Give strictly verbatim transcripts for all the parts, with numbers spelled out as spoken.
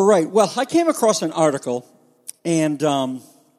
right. Well, I came across an article, and um,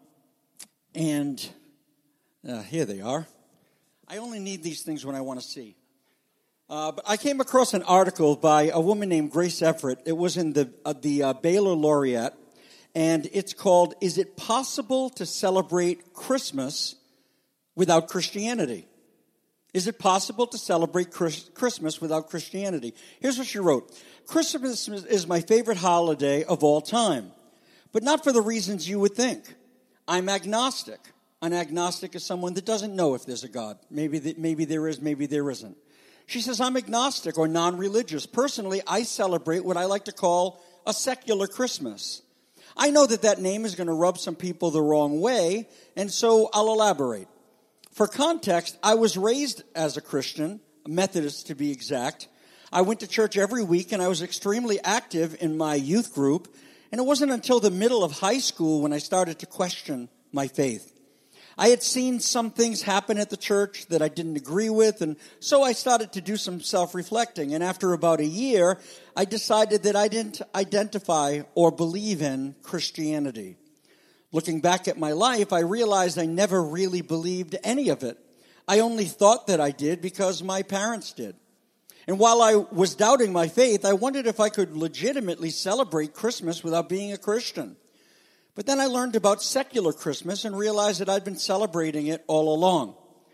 and uh, here they are. I only need these things when I want to see. Uh, but I came across an article by a woman named Grace Everett. It was in the uh, the uh, Baylor Laureate, and it's called, "Is It Possible to Celebrate Christmas Without Christianity?" Is it possible to celebrate Chris- Christmas without Christianity? Here's what she wrote. "Christmas is my favorite holiday of all time, but not for the reasons you would think. I'm agnostic. An agnostic is someone that doesn't know if there's a God. Maybe, th- maybe there is, maybe there isn't. She says, I'm agnostic or non-religious. Personally, I celebrate what I like to call a secular Christmas. I know that that name is going to rub some people the wrong way, and so I'll elaborate. For context, I was raised as a Christian, a Methodist to be exact. I went to church every week, and I was extremely active in my youth group, and it wasn't until the middle of high school when I started to question my faith. I had seen some things happen at the church that I didn't agree with, and so I started to do some self-reflecting. And after about a year, I decided that I didn't identify or believe in Christianity. Looking back at my life, I realized I never really believed any of it. I only thought that I did because my parents did. And while I was doubting my faith, I wondered if I could legitimately celebrate Christmas without being a Christian. But then I learned about secular Christmas and realized that I'd been celebrating it all along.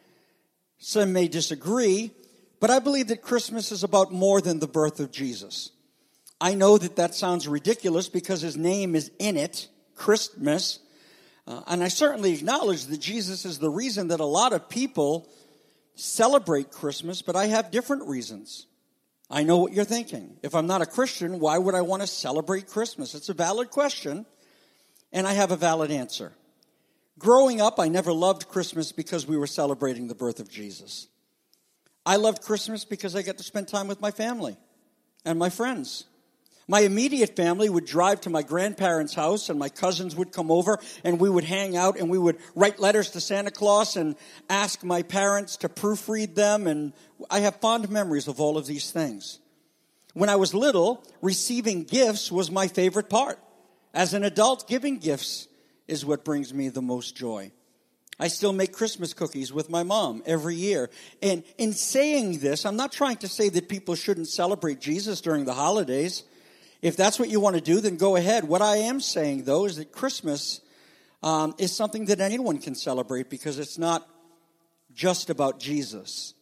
Some may disagree, but I believe that Christmas is about more than the birth of Jesus. I know that that sounds ridiculous because his name is in it, Christmas. Uh, and I certainly acknowledge that Jesus is the reason that a lot of people celebrate Christmas, but I have different reasons. I know what you're thinking. If I'm not a Christian, why would I want to celebrate Christmas? It's a valid question. And I have a valid answer. Growing up, I never loved Christmas because we were celebrating the birth of Jesus. I loved Christmas because I got to spend time with my family and my friends. My immediate family would drive to my grandparents' house, and my cousins would come over, and we would hang out, and we would write letters to Santa Claus and ask my parents to proofread them, and I have fond memories of all of these things. When I was little, receiving gifts was my favorite part. As an adult, giving gifts is what brings me the most joy. I still make Christmas cookies with my mom every year. And in saying this, I'm not trying to say that people shouldn't celebrate Jesus during the holidays. If that's what you want to do, then go ahead. What I am saying, though, is that Christmas um, is something that anyone can celebrate because it's not just about Jesus.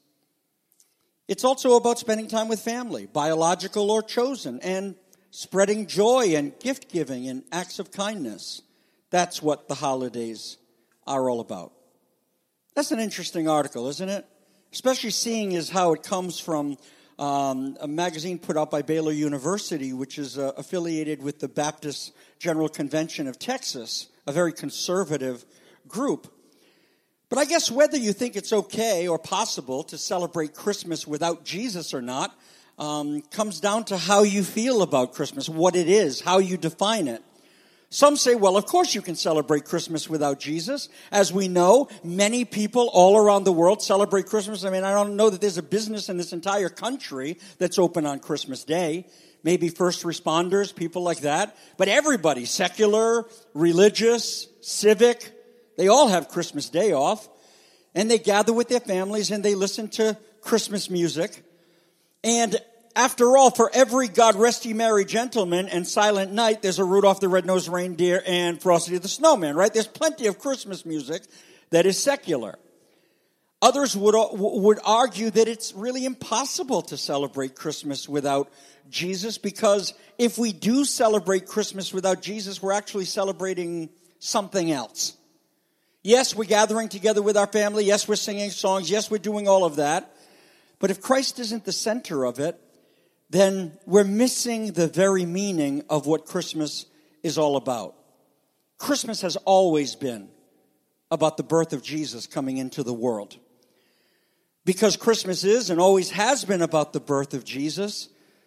It's also about spending time with family, biological or chosen, and spreading joy and gift-giving and acts of kindness. That's what the holidays are all about. That's an interesting article, isn't it? Especially seeing as how it comes from um, a magazine put out by Baylor University, which is uh, affiliated with the Baptist General Convention of Texas, a very conservative group. But I guess whether you think it's okay or possible to celebrate Christmas without Jesus or not, Um, comes down to how you feel about Christmas, what it is, how you define it. Some say, well, of course you can celebrate Christmas without Jesus. As we know, many people all around the world celebrate Christmas. I mean, I don't know that there's a business in this entire country that's open on Christmas Day. Maybe first responders, people like that. But everybody, secular, religious, civic, they all have Christmas Day off. And they gather with their families and they listen to Christmas music. And after all, for every God Rest Ye Merry Gentlemen and Silent Night, there's a Rudolph the Red-Nosed Reindeer and Frosty the Snowman, right? There's plenty of Christmas music that is secular. Others would, would argue that it's really impossible to celebrate Christmas without Jesus, because if we do celebrate Christmas without Jesus, we're actually celebrating something else. Yes, we're gathering together with our family. Yes, we're singing songs. Yes, we're doing all of that. But if Christ isn't the center of it, then we're missing the very meaning of what Christmas is all about. Christmas has always been about the birth of Jesus coming into the world. Because Christmas is and always has been about the birth of Jesus,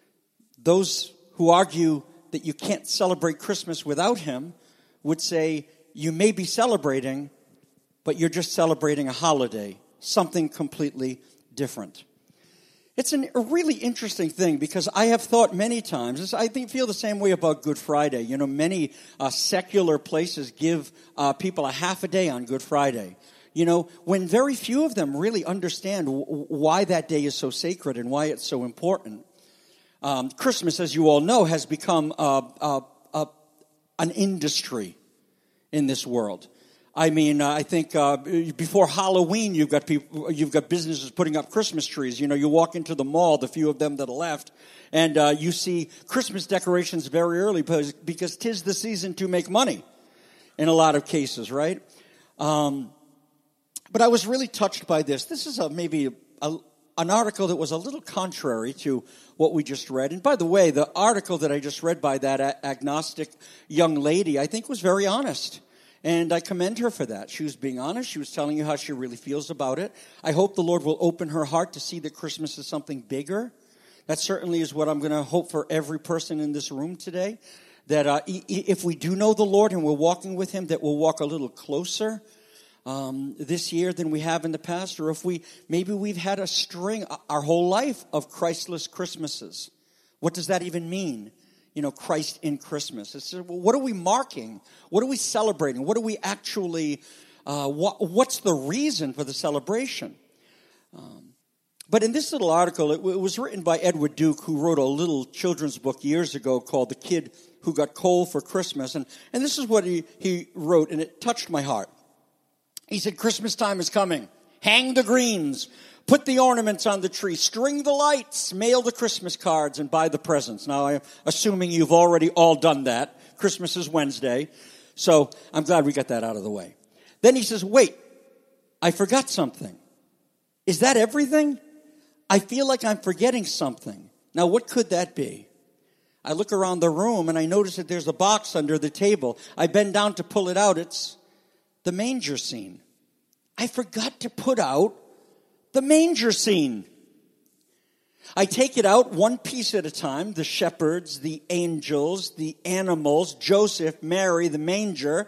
those who argue that you can't celebrate Christmas without him would say you may be celebrating, but you're just celebrating a holiday, something completely different. It's an, a really interesting thing because I have thought many times, I think feel the same way about Good Friday. You know, many uh, secular places give uh, people a half a day on Good Friday. You know, when very few of them really understand w- why that day is so sacred and why it's so important. Um, Christmas, as you all know, has become uh, uh, uh, an industry in this world. I mean, uh, I think uh, before Halloween, you've got people, you've got businesses putting up Christmas trees. You know, you walk into the mall, the few of them that are left, and uh, you see Christmas decorations very early because, because 'tis the season to make money in a lot of cases, right? Um, but I was really touched by this. This is a, maybe a, an article that was a little contrary to what we just read. And by the way, the article that I just read by that a- agnostic young lady, I think was very honest. And I commend her for that. She was being honest. She was telling you how she really feels about it. I hope the Lord will open her heart to see that Christmas is something bigger. That certainly is what I'm going to hope for every person in this room today. That uh, if we do know the Lord and we're walking with Him, that we'll walk a little closer um, this year than we have in the past. Or if we, maybe we've had a string our whole life of Christless Christmases. What does that even mean? You know, Christ in Christmas. It's, well, what are we marking? What are we celebrating? What are we actually, uh, what, what's the reason for the celebration? Um, but in this little article, it, it was written by Edward Duke, who wrote a little children's book years ago called The Kid Who Got Coal for Christmas. And, and this is what he, he wrote, and it touched my heart. He said, Christmas time is coming. Hang the greens. Put the ornaments on the tree, string the lights, mail the Christmas cards, and buy the presents. Now, I'm assuming you've already all done that. Christmas is Wednesday, so I'm glad we got that out of the way. Then he says, wait, I forgot something. Is that everything? I feel like I'm forgetting something. Now, what could that be? I look around the room, and I notice that there's a box under the table. I bend down to pull it out. It's the manger scene. I forgot to put out the manger scene. I take it out one piece at a time. The shepherds, the angels, the animals, Joseph, Mary, the manger.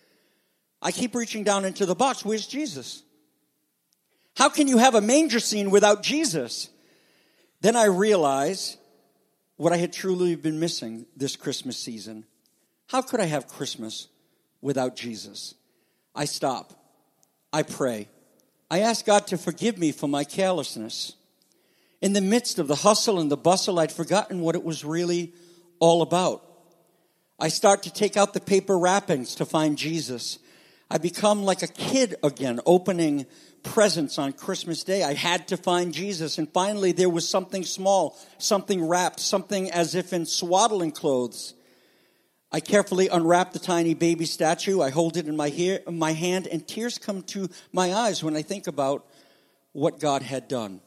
I keep reaching down into the box. Where's Jesus? How can you have a manger scene without Jesus? Then I realize what I had truly been missing this Christmas season. How could I have Christmas without Jesus? I stop. I pray. I ask God to forgive me for my carelessness. In the midst of the hustle and the bustle, I'd forgotten what it was really all about. I start to take out the paper wrappings to find Jesus. I become like a kid again, opening presents on Christmas Day. I had to find Jesus. And finally, there was something small, something wrapped, something as if in swaddling clothes. I carefully unwrap the tiny baby statue. I hold it in my, hair, in my hand, and tears come to my eyes when I think about what God had done.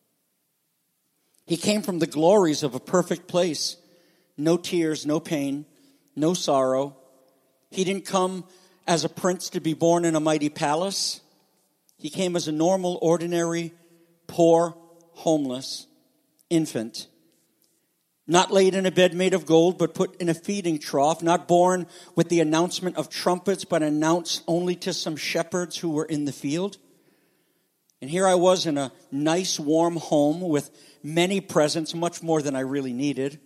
He came from the glories of a perfect place. No tears, no pain, no sorrow. He didn't come as a prince to be born in a mighty palace. He came as a normal, ordinary, poor, homeless infant. Not laid in a bed made of gold, but put in a feeding trough. Not born with the announcement of trumpets, but announced only to some shepherds who were in the field. And here I was in a nice, warm home with many presents, much more than I really needed.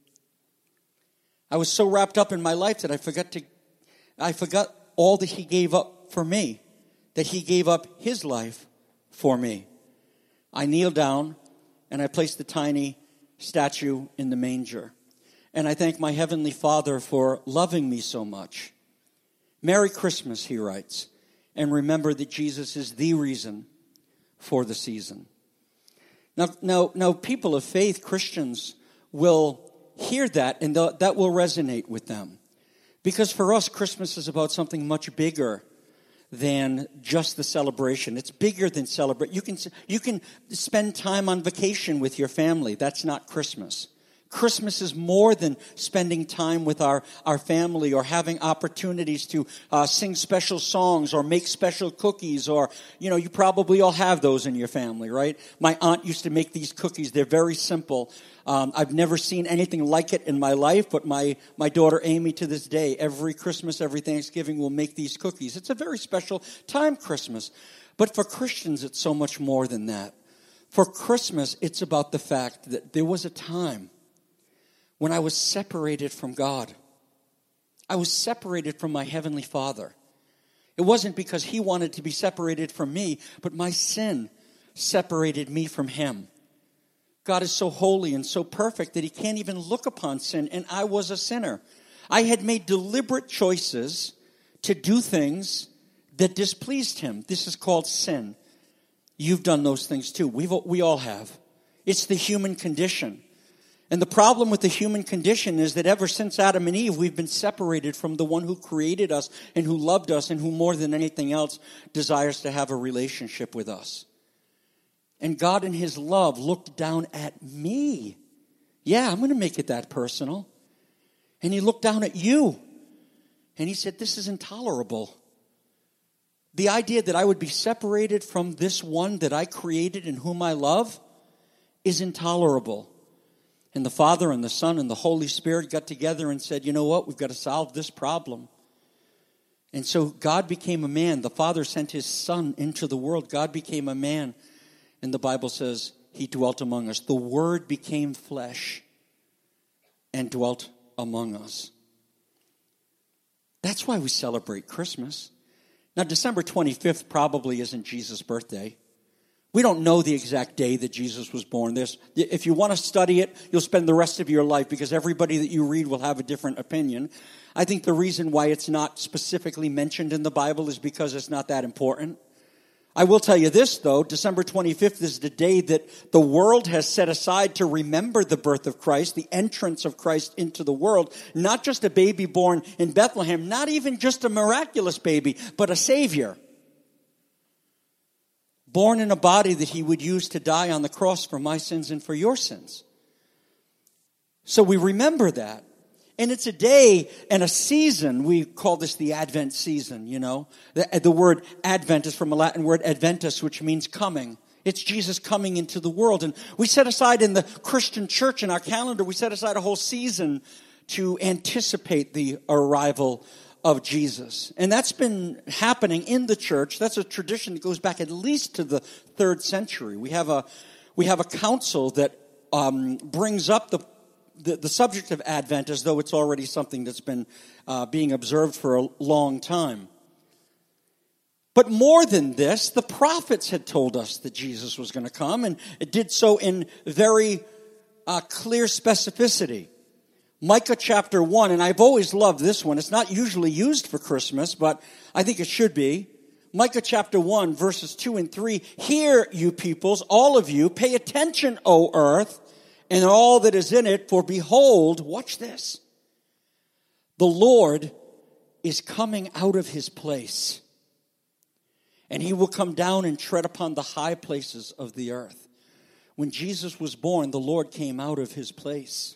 I was so wrapped up in my life that I forgot to, I forgot all that He gave up for me, that He gave up His life for me. I kneeled down and I placed the tiny statue in the manger. And I thank my Heavenly Father for loving me so much. Merry Christmas, he writes, and remember that Jesus is the reason for the season. Now, now, now people of faith, Christians, will hear that and that will resonate with them. Because for us, Christmas is about something much bigger than just the celebration. It's bigger than celebrate. You can you can spend time on vacation with your family. That's not Christmas. Christmas is more than spending time with our, our family or having opportunities to uh, sing special songs or make special cookies or, you know, you probably all have those in your family, right? My aunt used to make these cookies. They're very simple. Um, I've never seen anything like it in my life, but my, my daughter Amy to this day, every Christmas, every Thanksgiving will make these cookies. It's a very special time, Christmas. But for Christians, it's so much more than that. For Christmas, it's about the fact that there was a time when I was separated from God. I was separated from my Heavenly Father. It wasn't because He wanted to be separated from me, but my sin separated me from Him. God is so holy and so perfect that He can't even look upon sin, and I was a sinner. I had made deliberate choices to do things that displeased Him. This is called sin. You've done those things too. We've, we all have. It's the human condition. And the problem with the human condition is that ever since Adam and Eve, we've been separated from the one who created us and who loved us and who more than anything else desires to have a relationship with us. And God in His love looked down at me. Yeah, I'm going to make it that personal. And He looked down at you. And He said, this is intolerable. The idea that I would be separated from this one that I created and whom I love is intolerable. And the Father and the Son and the Holy Spirit got together and said, you know what, we've got to solve this problem. And so God became a man. The Father sent His Son into the world. God became a man. And the Bible says He dwelt among us. The Word became flesh and dwelt among us. That's why we celebrate Christmas. Now, December twenty-fifth probably isn't Jesus' birthday. We don't know the exact day that Jesus was born. There's, if you want to study it, you'll spend the rest of your life because everybody that you read will have a different opinion. I think the reason why it's not specifically mentioned in the Bible is because it's not that important. I will tell you this, though. December twenty-fifth is the day that the world has set aside to remember the birth of Christ, the entrance of Christ into the world. Not just a baby born in Bethlehem, not even just a miraculous baby, but a Savior. Born in a body that He would use to die on the cross for my sins and for your sins. So we remember that. And it's a day and a season. We call this the Advent season, you know. The, the word Advent is from a Latin word adventus, which means coming. It's Jesus coming into the world. And we set aside in the Christian church in our calendar, we set aside a whole season to anticipate the arrival of Jesus. And that's been happening in the church. That's a tradition that goes back at least to the third century. We have a, we have a council that um, brings up the The, the subject of Advent as though it's already something that's been uh, being observed for a long time. But more than this, the prophets had told us that Jesus was going to come, and it did so in very uh, clear specificity. Micah chapter one, and I've always loved this one. It's not usually used for Christmas, but I think it should be. Micah chapter one, verses two and three. Hear, you peoples, all of you, pay attention, O earth, and all that is in it, for behold, watch this, the Lord is coming out of His place, and He will come down and tread upon the high places of the earth. When Jesus was born, the Lord came out of His place,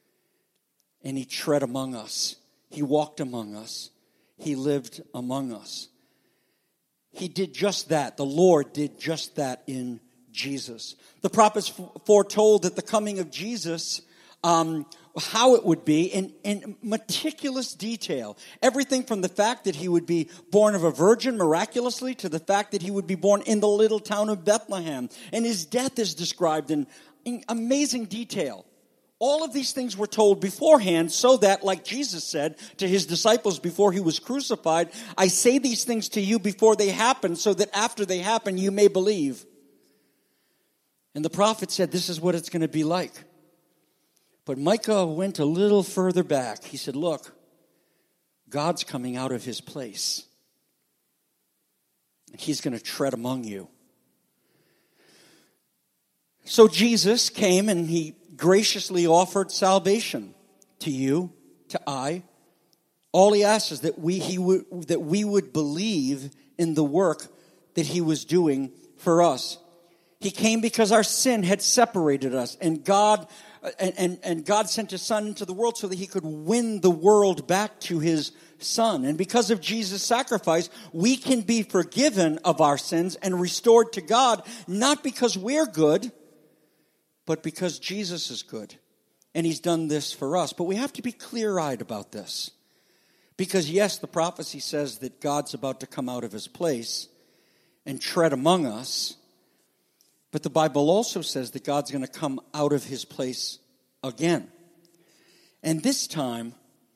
and He tread among us. He walked among us. He lived among us. He did just that. The Lord did just that in Jesus. The prophets foretold that the coming of Jesus, um, how it would be in, in meticulous detail. Everything from the fact that He would be born of a virgin miraculously to the fact that He would be born in the little town of Bethlehem. And His death is described in, in amazing detail. All of these things were told beforehand so that, like Jesus said to His disciples before He was crucified, I say these things to you before they happen so that after they happen you may believe. And the prophet said, this is what it's going to be like. But Micah went a little further back. He said, look, God's coming out of His place. And He's going to tread among you. So Jesus came and He graciously offered salvation to you, to I. All He asks is that we, he would, that we would believe in the work that He was doing for us. He came because our sin had separated us, and God and, and, and God sent His Son into the world so that He could win the world back to His Son. And because of Jesus' sacrifice, we can be forgiven of our sins and restored to God, not because we're good, but because Jesus is good. And He's done this for us. But we have to be clear-eyed about this. Because yes, the prophecy says that God's about to come out of His place and tread among us. But the Bible also says that God's going to come out of his place again. And this time,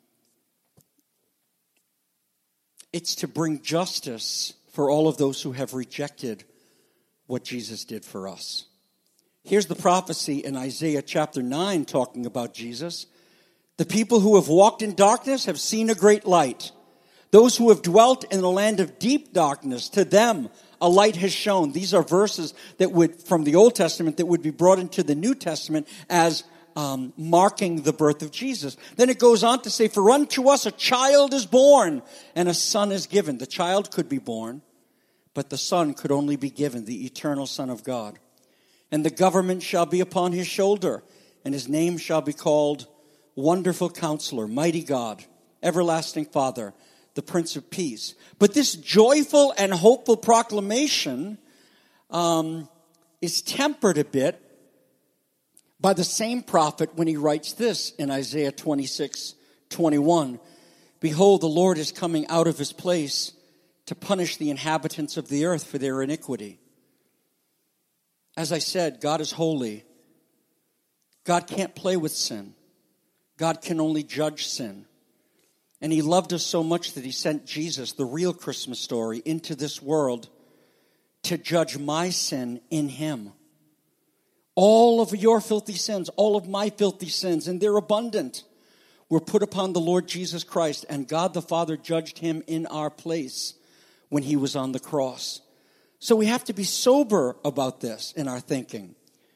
it's to bring justice for all of those who have rejected what Jesus did for us. Here's the prophecy in Isaiah chapter nine talking about Jesus. The people who have walked in darkness have seen a great light. Those who have dwelt in the land of deep darkness, to them a light has shone. These are verses that would, from the Old Testament, that would be brought into the New Testament as um, marking the birth of Jesus. Then it goes on to say, for unto us a child is born and a son is given. The child could be born, but the son could only be given, the eternal Son of God. And the government shall be upon his shoulder, and his name shall be called Wonderful Counselor, Mighty God, Everlasting Father, the Prince of Peace. But this joyful and hopeful proclamation um, is tempered a bit by the same prophet when he writes this in Isaiah twenty-six twenty-one. Behold, the Lord is coming out of his place to punish the inhabitants of the earth for their iniquity. As I said, God is holy. God can't play with sin. God can only judge sin. And he loved us so much that he sent Jesus, the real Christmas story, into this world to judge my sin in him. All of your filthy sins, all of my filthy sins, and they're abundant, were put upon the Lord Jesus Christ, and God the Father judged him in our place when he was on the cross. So we have to be sober about this in our thinking.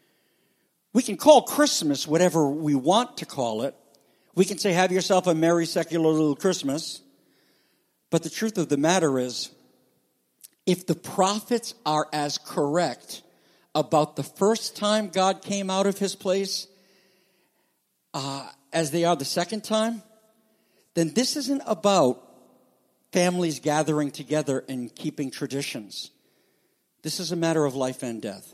We can call Christmas whatever we want to call it. We can say, have yourself a merry, secular little Christmas. But the truth of the matter is, if the prophets are as correct about the first time God came out of his place uh, as they are the second time, then this isn't about families gathering together and keeping traditions. This is a matter of life and death.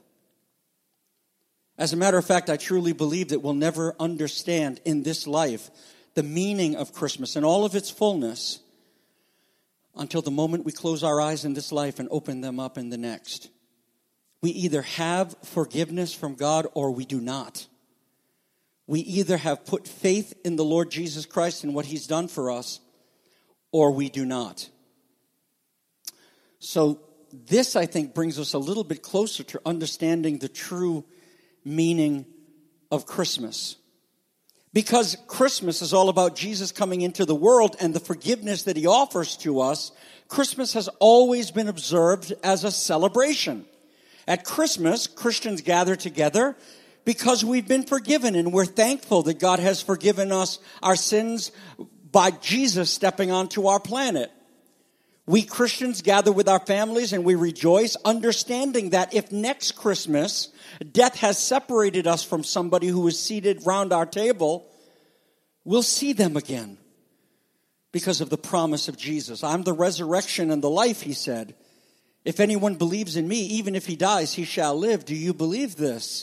As a matter of fact, I truly believe that we'll never understand in this life the meaning of Christmas and all of its fullness until the moment we close our eyes in this life and open them up in the next. We either have forgiveness from God or we do not. We either have put faith in the Lord Jesus Christ and what he's done for us, or we do not. So this, I think, brings us a little bit closer to understanding the true meaning of Christmas. Because Christmas is all about Jesus coming into the world and the forgiveness that he offers to us, Christmas has always been observed as a celebration. At Christmas, Christians gather together because we've been forgiven, and we're thankful that God has forgiven us our sins by Jesus stepping onto our planet. We Christians gather with our families and we rejoice, understanding that if next Christmas death has separated us from somebody who is seated round our table, we'll see them again because of the promise of Jesus. I'm the resurrection and the life, he said. If anyone believes in me, even if he dies, he shall live. Do you believe this?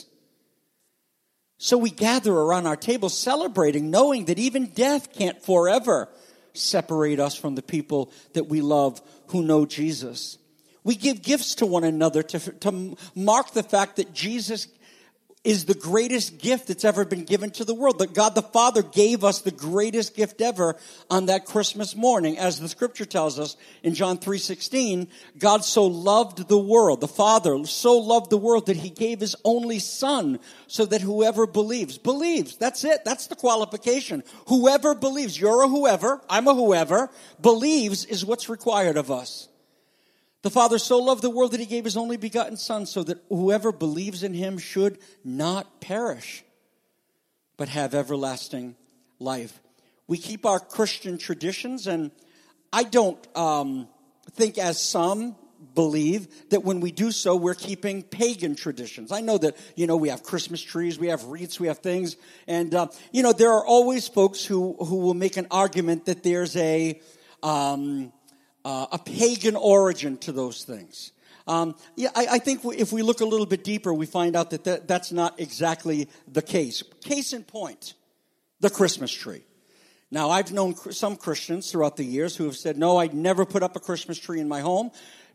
So we gather around our table celebrating, knowing that even death can't forever separate us from the people that we love who know Jesus. We give gifts to one another to, to mark the fact that Jesus is the greatest gift that's ever been given to the world. That God the Father gave us the greatest gift ever on that Christmas morning. As the scripture tells us in John three sixteen, God so loved the world, the Father so loved the world that he gave his only Son so that whoever believes, believes. That's it. That's the qualification. Whoever believes, you're a whoever, I'm a whoever, believes is what's required of us. The Father so loved the world that he gave his only begotten Son so that whoever believes in him should not perish, but have everlasting life. We keep our Christian traditions, and I don't um, think, as some believe, that when we do so, we're keeping pagan traditions. I know that, you know, we have Christmas trees, we have wreaths, we have things, and, uh, you know, there are always folks who, who will make an argument that there's a... Um, Uh, a pagan origin to those things. Um, yeah, I, I think if we look a little bit deeper, we find out that, that that's not exactly the case. Case in point, the Christmas tree. Now, I've known some Christians throughout the years who have said, no, I'd never put up a Christmas tree in my home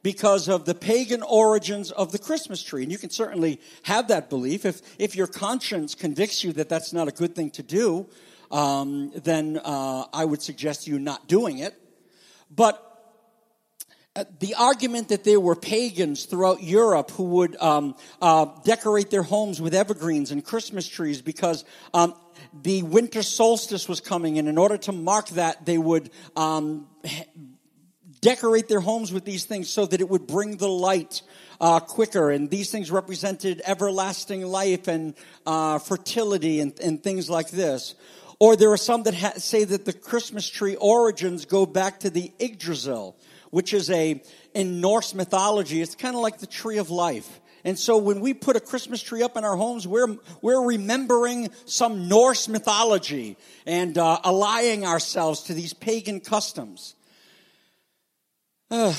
because of the pagan origins of the Christmas tree. And you can certainly have that belief. If if your conscience convicts you that that's not a good thing to do, um, then uh, I would suggest you not doing it. But Uh, the argument that there were pagans throughout Europe who would um, uh, decorate their homes with evergreens and Christmas trees because um, the winter solstice was coming, and in order to mark that, they would um, decorate their homes with these things so that it would bring the light uh, quicker. And these things represented everlasting life and uh, fertility and, and things like this. Or there are some that ha- say that the Christmas tree origins go back to the Yggdrasil, which is a, in Norse mythology, it's kind of like the tree of life. And so when we put a Christmas tree up in our homes, we're we're remembering some Norse mythology and uh, allying ourselves to these pagan customs. Uh,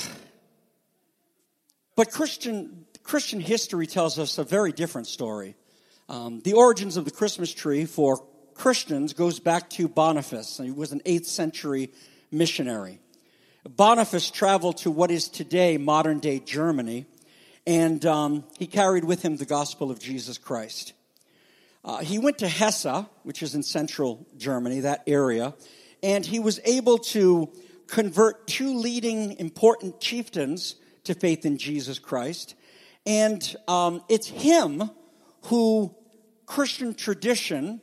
but Christian Christian history tells us a very different story. Um, the origins of the Christmas tree for Christians goes back to Boniface. He was an eighth century missionary. Boniface traveled to what is today modern-day Germany, and um, he carried with him the gospel of Jesus Christ. Uh, he went to Hesse, which is in central Germany, that area, and he was able to convert two leading important chieftains to faith in Jesus Christ. And um, it's him who Christian tradition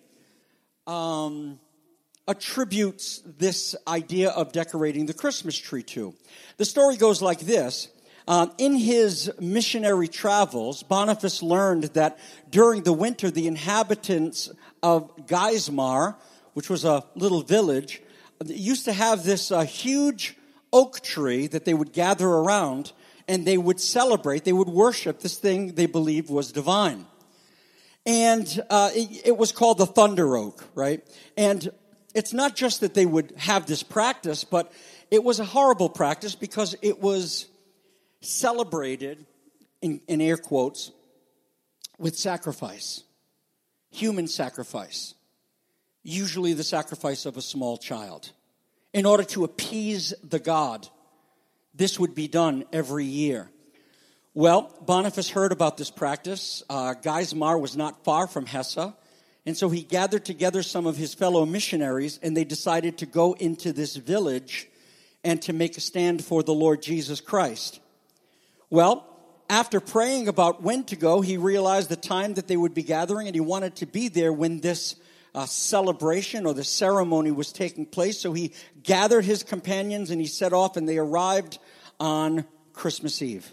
um attributes this idea of decorating the Christmas tree to. The story goes like this. Um, in his missionary travels, Boniface learned that during the winter, the inhabitants of Geismar, which was a little village, used to have this uh, huge oak tree that they would gather around, and they would celebrate, they would worship this thing they believed was divine. And uh, it, it was called the thunder oak, right? And it's not just that they would have this practice, but it was a horrible practice because it was celebrated, in, in air quotes, with sacrifice, human sacrifice, usually the sacrifice of a small child. In order to appease the god, this would be done every year. Well, Boniface heard about this practice. Uh, Geismar was not far from Hesse. And so he gathered together some of his fellow missionaries, and they decided to go into this village and to make a stand for the Lord Jesus Christ. Well, after praying about when to go, he realized the time that they would be gathering, and he wanted to be there when this uh, celebration or the ceremony was taking place. So he gathered his companions, and he set off, and they arrived on Christmas Eve.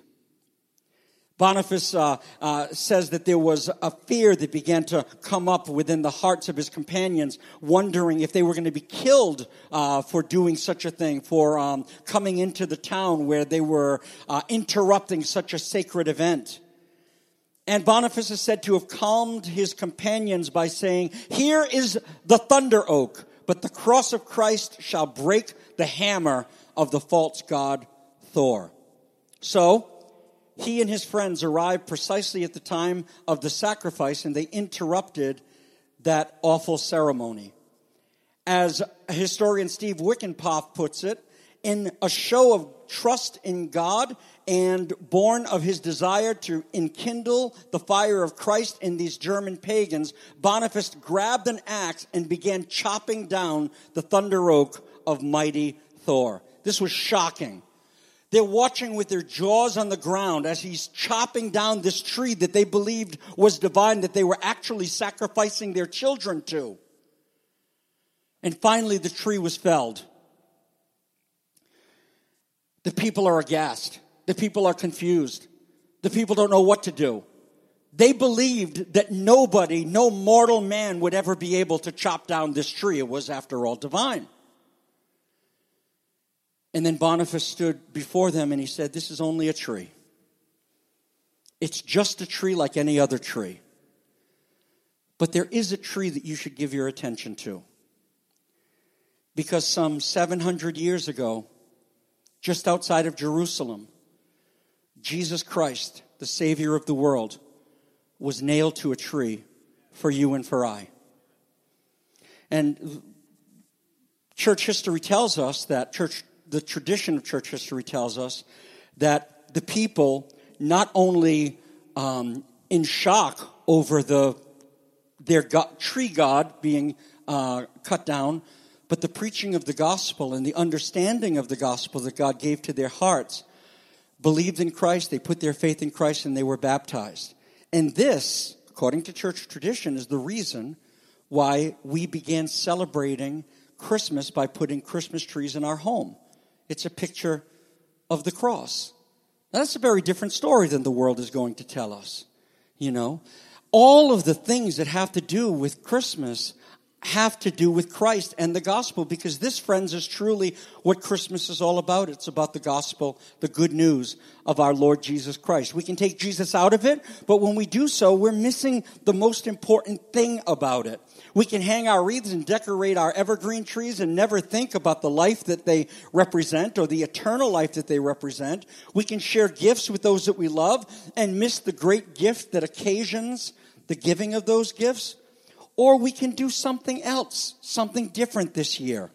Boniface uh, uh, says that there was a fear that began to come up within the hearts of his companions, wondering if they were going to be killed uh, for doing such a thing, for um, coming into the town where they were uh, interrupting such a sacred event. And Boniface is said to have calmed his companions by saying, "Here is the thunder oak, but the cross of Christ shall break the hammer of the false god Thor." So he and his friends arrived precisely at the time of the sacrifice, and they interrupted that awful ceremony. As historian Steve Wickenpoff puts it, in a show of trust in God and born of his desire to enkindle the fire of Christ in these German pagans, Boniface grabbed an axe and began chopping down the thunder oak of mighty Thor. This was shocking. They're watching with their jaws on the ground as he's chopping down this tree that they believed was divine, that they were actually sacrificing their children to. And finally, the tree was felled. The people are aghast. The people are confused. The people don't know what to do. They believed that nobody, no mortal man would ever be able to chop down this tree. It was, after all, divine. And then Boniface stood before them and he said, "This is only a tree. It's just a tree like any other tree. But there is a tree that you should give your attention to. Because some seven hundred years ago, just outside of Jerusalem, Jesus Christ, the Savior of the world, was nailed to a tree for you and for I." And church history tells us that, church, the tradition of church history tells us that the people not only um, in shock over the their God, tree god being uh, cut down, but the preaching of the gospel and the understanding of the gospel that God gave to their hearts, believed in Christ, they put their faith in Christ, and they were baptized. And this, according to church tradition, is the reason why we began celebrating Christmas by putting Christmas trees in our home. It's a picture of the cross. Now, that's a very different story than the world is going to tell us, you know. All of the things that have to do with Christmas have to do with Christ and the gospel, because this, friends, is truly what Christmas is all about. It's about the gospel, the good news of our Lord Jesus Christ. We can take Jesus out of it, but when we do so, we're missing the most important thing about it. We can hang our wreaths and decorate our evergreen trees and never think about the life that they represent or the eternal life that they represent. We can share gifts with those that we love and miss the great gift that occasions the giving of those gifts. Or we can do something else, something different this year.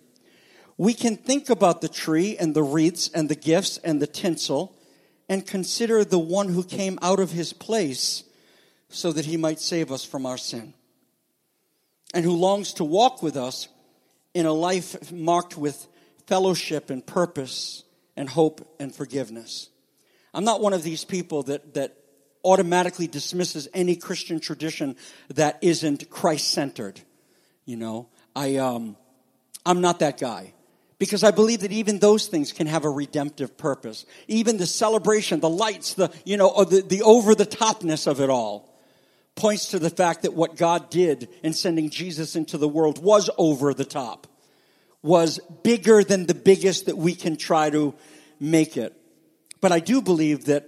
We can think about the tree and the wreaths and the gifts and the tinsel and consider the one who came out of his place so that he might save us from our sin, and who longs to walk with us in a life marked with fellowship and purpose and hope and forgiveness. I'm not one of these people that, that automatically dismisses any Christian tradition that isn't Christ-centered. You know, I, um, I'm not that guy. Because I believe that even those things can have a redemptive purpose. Even the celebration, the lights, the, you know, or the, the over-the-topness of it all points to the fact that what God did in sending Jesus into the world was over the top, was bigger than the biggest that we can try to make it. But I do believe that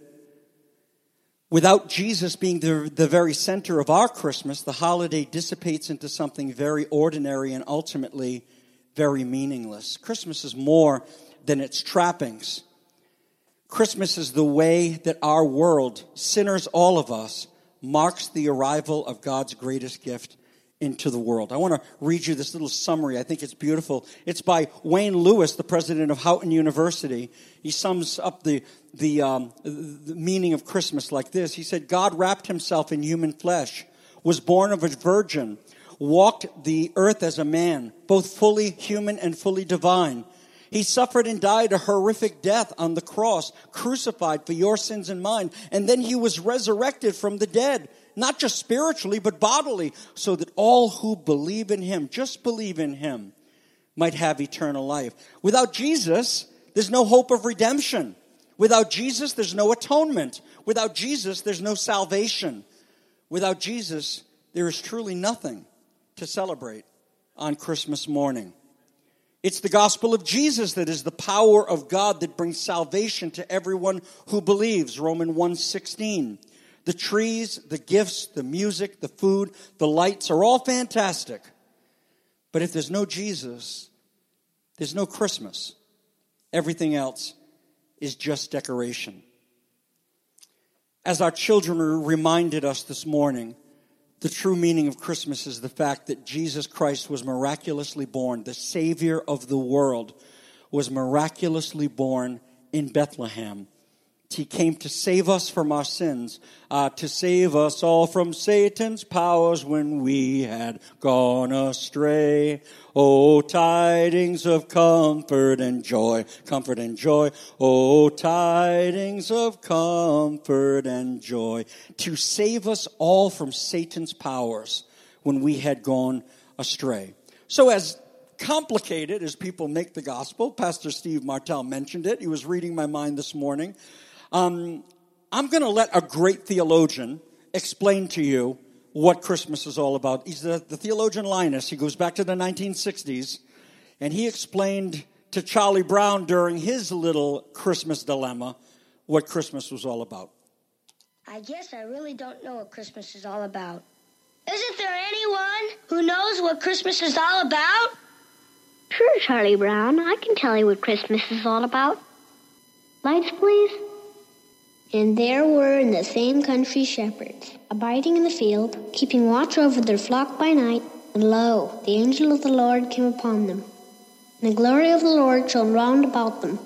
without Jesus being the, the very center of our Christmas, the holiday dissipates into something very ordinary and ultimately very meaningless. Christmas is more than its trappings. Christmas is the way that our world, sinners all of us, marks the arrival of God's greatest gift into the world. I want to read you this little summary. I think it's beautiful. It's by Wayne Lewis, the president of Houghton University. He sums up the, the, um, the meaning of Christmas like this. He said, God wrapped himself in human flesh, was born of a virgin, walked the earth as a man, both fully human and fully divine. He suffered and died a horrific death on the cross, crucified for your sins and mine. And then he was resurrected from the dead, not just spiritually, but bodily, so that all who believe in him, just believe in him, might have eternal life. Without Jesus, there's no hope of redemption. Without Jesus, there's no atonement. Without Jesus, there's no salvation. Without Jesus, there is truly nothing to celebrate on Christmas morning. It's the gospel of Jesus that is the power of God that brings salvation to everyone who believes. Romans one sixteen. The trees, the gifts, the music, the food, the lights are all fantastic. But if there's no Jesus, there's no Christmas. Everything else is just decoration. As our children reminded us this morning, the true meaning of Christmas is the fact that Jesus Christ was miraculously born. The Savior of the world was miraculously born in Bethlehem. He came to save us from our sins, uh, to save us all from Satan's powers when we had gone astray. Oh, tidings of comfort and joy, comfort and joy. Oh, tidings of comfort and joy. To save us all from Satan's powers when we had gone astray. So as complicated as people make the gospel, Pastor Steve Martell mentioned it. He was reading my mind this morning. Um, I'm going to let a great theologian explain to you what Christmas is all about. He's the, the theologian Linus. He goes back to the nineteen sixties, and he explained to Charlie Brown during his little Christmas dilemma what Christmas was all about. I guess I really don't know what Christmas is all about. Isn't there anyone who knows what Christmas is all about? Sure, Charlie Brown. I can tell you what Christmas is all about. Lights, please. And there were in the same country shepherds, abiding in the field, keeping watch over their flock by night. And lo, the angel of the Lord came upon them. And the glory of the Lord shone round about them.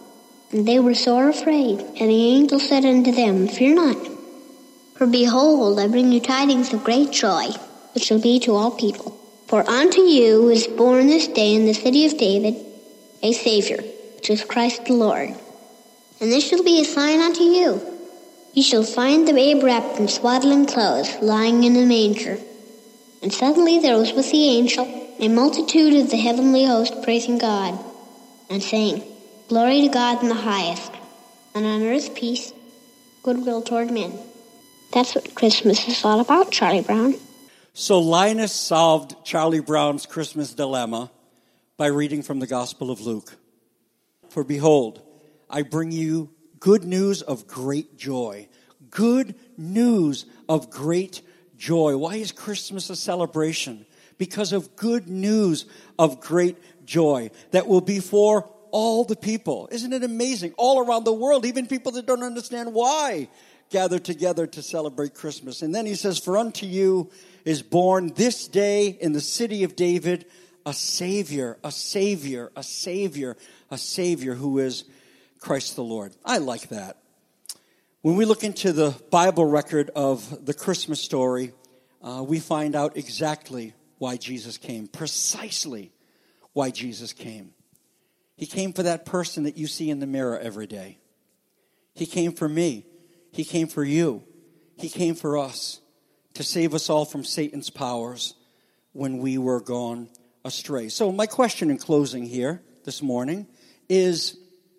And they were sore afraid. And the angel said unto them, Fear not. For behold, I bring you tidings of great joy, which shall be to all people. For unto you is born this day in the city of David a Savior, which is Christ the Lord. And this shall be a sign unto you. Ye shall find the babe wrapped in swaddling clothes, lying in a manger. And suddenly there was with the angel a multitude of the heavenly host praising God, and saying, Glory to God in the highest, and on earth peace, goodwill toward men. That's what Christmas is all about, Charlie Brown. So Linus solved Charlie Brown's Christmas dilemma by reading from the Gospel of Luke. For behold, I bring you good news of great joy. Good news of great joy. Why is Christmas a celebration? Because of good news of great joy that will be for all the people. Isn't it amazing? All around the world, even people that don't understand why, gather together to celebrate Christmas. And then he says, For unto you is born this day in the city of David a Savior, a Savior, a Savior, a Savior who is Christ the Lord. I like that. When we look into the Bible record of the Christmas story, uh, we find out exactly why Jesus came, precisely why Jesus came. He came for that person that you see in the mirror every day. He came for me. He came for you. He came for us to save us all from Satan's powers when we were gone astray. So my question in closing here this morning is,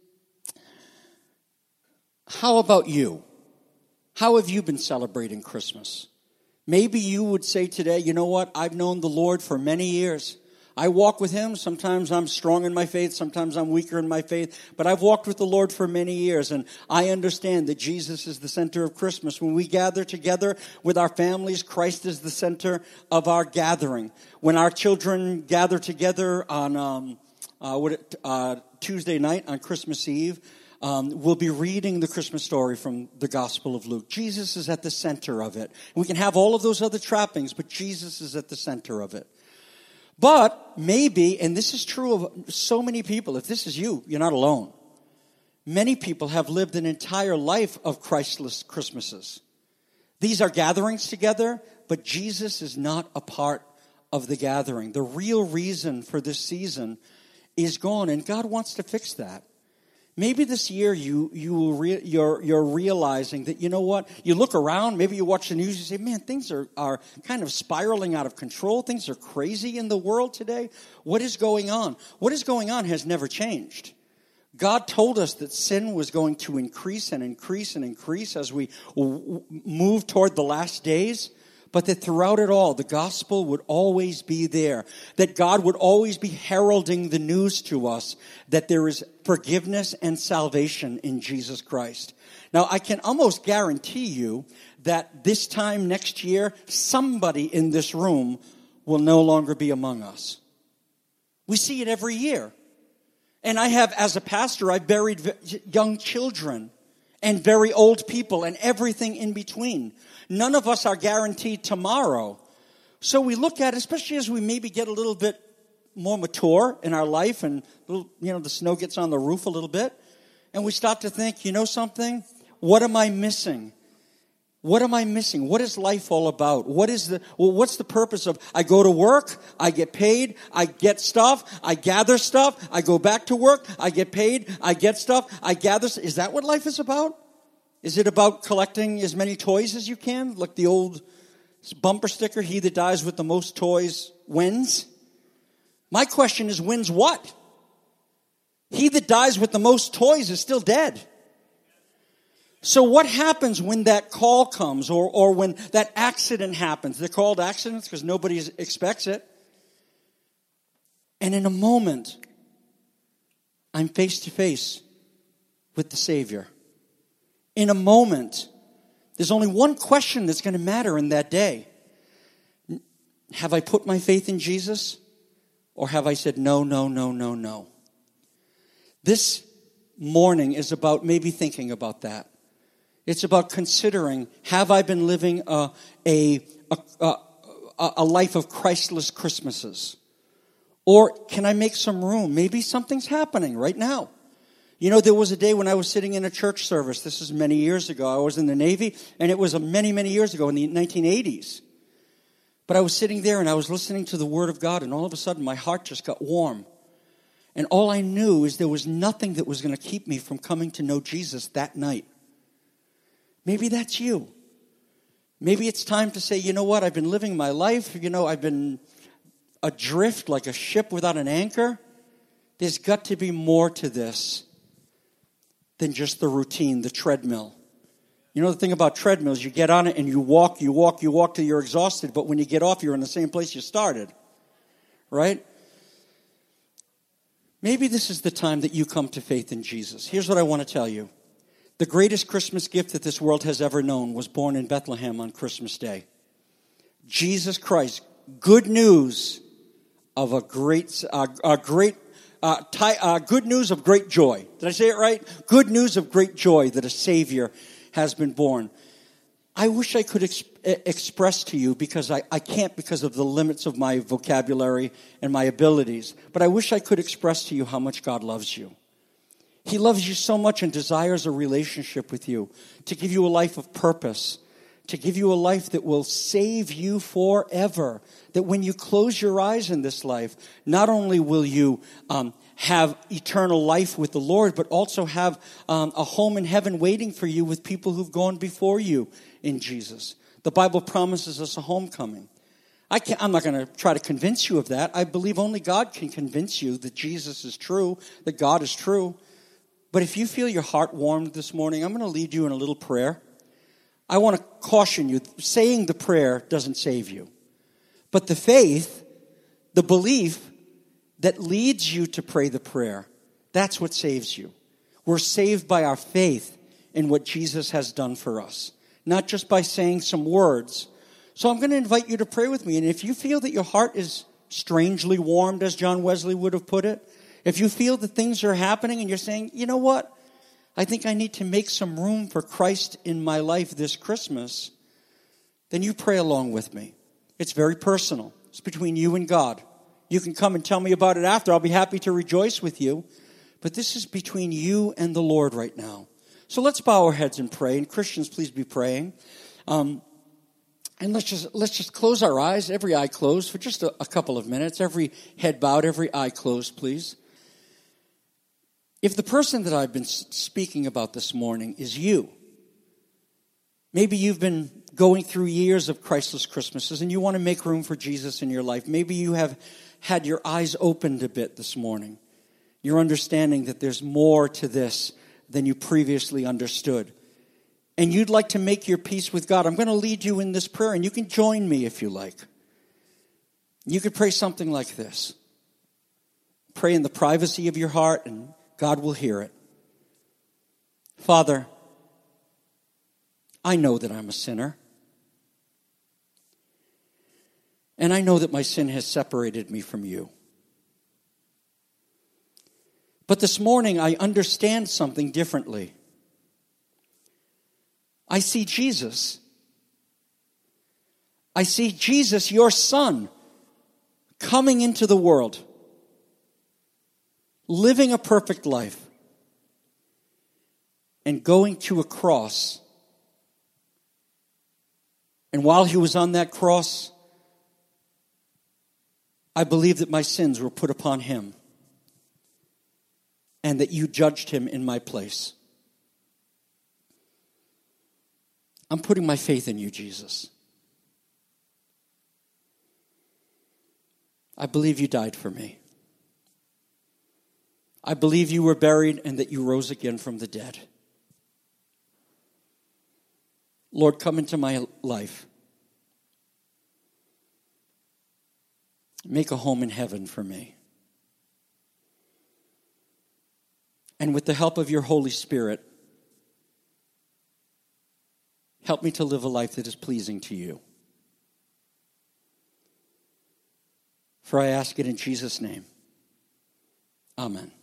how about you? How have you been celebrating Christmas? Maybe you would say today, you know what? I've known the Lord for many years. I walk with him. Sometimes I'm strong in my faith. Sometimes I'm weaker in my faith. But I've walked with the Lord for many years. And I understand that Jesus is the center of Christmas. When we gather together with our families, Christ is the center of our gathering. When our children gather together on um, uh, what it, uh, Tuesday night on Christmas Eve, Um, we'll be reading the Christmas story from the Gospel of Luke. Jesus is at the center of it. We can have all of those other trappings, but Jesus is at the center of it. But maybe, and this is true of so many people, if this is you, you're not alone. Many people have lived an entire life of Christless Christmases. These are gatherings together, but Jesus is not a part of the gathering. The real reason for this season is gone, and God wants to fix that. Maybe this year you you will re, you're you're realizing that, you know what, you look around, maybe you watch the news, you say, man, things are, are kind of spiraling out of control. Things are crazy in the world today. What is going on? What is going on has never changed. God told us that sin was going to increase and increase and increase as we w- move toward the last days. But that throughout it all, the gospel would always be there. That God would always be heralding the news to us that there is forgiveness and salvation in Jesus Christ. Now, I can almost guarantee you that this time next year, somebody in this room will no longer be among us. We see it every year. And I have, as a pastor, I've buried young children and very old people and everything in between. None of us are guaranteed tomorrow. So we look at it, especially as we maybe get a little bit more mature in our life and, you know, the snow gets on the roof a little bit. And we start to think, you know something? What am I missing? What am I missing? What is life all about? What is the, well, what's the purpose of, I go to work, I get paid, I get stuff, I gather stuff, I go back to work, I get paid, I get stuff, I gather, is that what life is about? Is it about collecting as many toys as you can? Like the old bumper sticker, he that dies with the most toys wins? My question is, wins what? He that dies with the most toys is still dead. So what happens when that call comes or, or when that accident happens? They're called accidents because nobody expects it. And in a moment, I'm face to face with the Savior. In a moment, there's only one question that's going to matter in that day. Have I put my faith in Jesus? Or have I said, no, no, no, no, no? This morning is about maybe thinking about that. It's about considering, have I been living a, a, a, a, a life of Christless Christmases? Or can I make some room? Maybe something's happening right now. You know, there was a day when I was sitting in a church service. This is many years ago. I was in the Navy, and it was many, many years ago in the nineteen eighties. But I was sitting there, and I was listening to the Word of God, and all of a sudden my heart just got warm. And all I knew is there was nothing that was going to keep me from coming to know Jesus that night. Maybe that's you. Maybe it's time to say, you know what, I've been living my life. You know, I've been adrift like a ship without an anchor. There's got to be more to this than just the routine, the treadmill. You know the thing about treadmills, you get on it and you walk, you walk, you walk till you're exhausted, but when you get off, you're in the same place you started. Right? Maybe this is the time that you come to faith in Jesus. Here's what I want to tell you. The greatest Christmas gift that this world has ever known was born in Bethlehem on Christmas Day. Jesus Christ, good news of a great, uh, a great, uh, ty- uh, good news of great joy. Did I say it right? Good news of great joy that a Savior has been born. I wish I could ex- express to you, because I, I can't because of the limits of my vocabulary and my abilities, but I wish I could express to you how much God loves you. He loves you so much and desires a relationship with you, to give you a life of purpose, to give you a life that will save you forever. That when you close your eyes in this life, not only will you um, have eternal life with the Lord, but also have um, a home in heaven waiting for you with people who've gone before you in Jesus. The Bible promises us a homecoming. I can't, I'm not going to try to convince you of that. I believe only God can convince you that Jesus is true, that God is true. But if you feel your heart warmed this morning, I'm going to lead you in a little prayer. I want to caution you, saying the prayer doesn't save you. But the faith, the belief that leads you to pray the prayer, that's what saves you. We're saved by our faith in what Jesus has done for us, not just by saying some words. So I'm going to invite you to pray with me. And if you feel that your heart is strangely warmed, as John Wesley would have put it, if you feel that things are happening and you're saying, you know what, I think I need to make some room for Christ in my life this Christmas, then you pray along with me. It's very personal. It's between you and God. You can come and tell me about it after. I'll be happy to rejoice with you. But this is between you and the Lord right now. So let's bow our heads and pray. And Christians, please be praying. Um, and let's just let's just close our eyes, every eye closed, for just a, a couple of minutes. Every head bowed, every eye closed, please. If the person that I've been speaking about this morning is you, maybe you've been going through years of Christless Christmases and you want to make room for Jesus in your life. Maybe you have had your eyes opened a bit this morning. You're understanding that there's more to this than you previously understood. And you'd like to make your peace with God. I'm going to lead you in this prayer, and you can join me if you like. You could pray something like this. Pray in the privacy of your heart, and God will hear it. Father, I know that I'm a sinner. And I know that my sin has separated me from you. But this morning I understand something differently. I see Jesus. I see Jesus, your Son, coming into the world, living a perfect life, and going to a cross. And while he was on that cross, I believe that my sins were put upon him and that you judged him in my place. I'm putting my faith in you, Jesus. I believe you died for me. I believe you were buried and that you rose again from the dead. Lord, come into my life. Make a home in heaven for me. And with the help of your Holy Spirit, help me to live a life that is pleasing to you. For I ask it in Jesus' name. Amen.